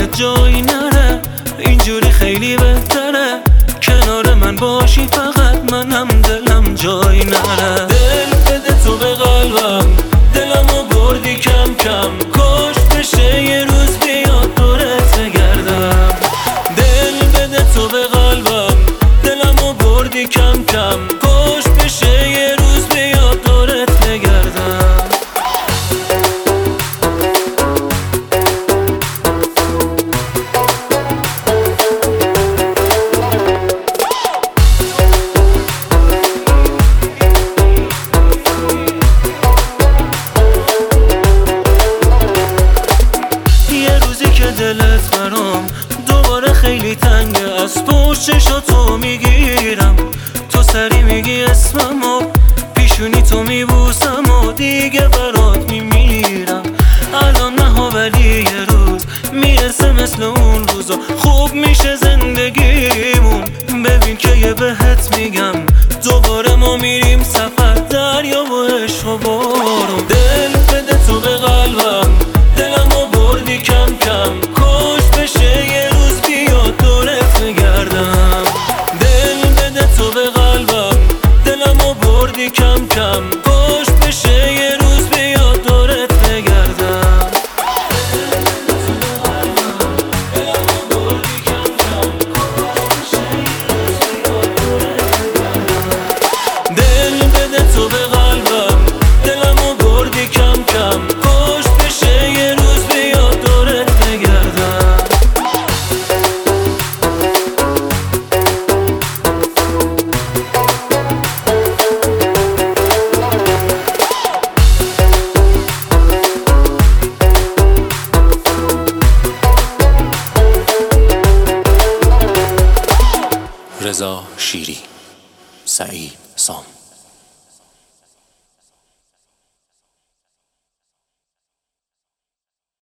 جایی نره، اینجوری خیلی بهتره، کنار من باشی فقط منم دلم جایی نره. دل بده تو به قلبم، دلمو بردی کم کم، کاش بشه یه روز بیاد دورت بگردم. دل بده تو به قلبم، دلمو بردی کم کم، کاش بشه یه روز بیاد دورت بگردم. دلت برام دوباره خیلی تنگه، از پشت چشاتو میگیرم، تو سری میگی اسمم و پیشونی تو میبوسم و دیگه برات میمیرم. الان نه ولی یه روز میرسه مثل اون روزا، خوب میشه زندگیمون. ببین که یه بهت میگم، دوباره ما میریم سفر، دریا و عشق و بارون. دل بده تو به قلبم، دلمو بردی کم کم، کاش بشه یه روز بیاد دورت بگردم. دل بده تو به قلبم، دلمو بردی کم کم، کاش بشه یه روز بیاد دورت بگردم. دل بده تو به قلبم، دلمو بردی کم کم، کاش بشه یه روز بیاد دورت بگردم. رضا شیری، سعید سام.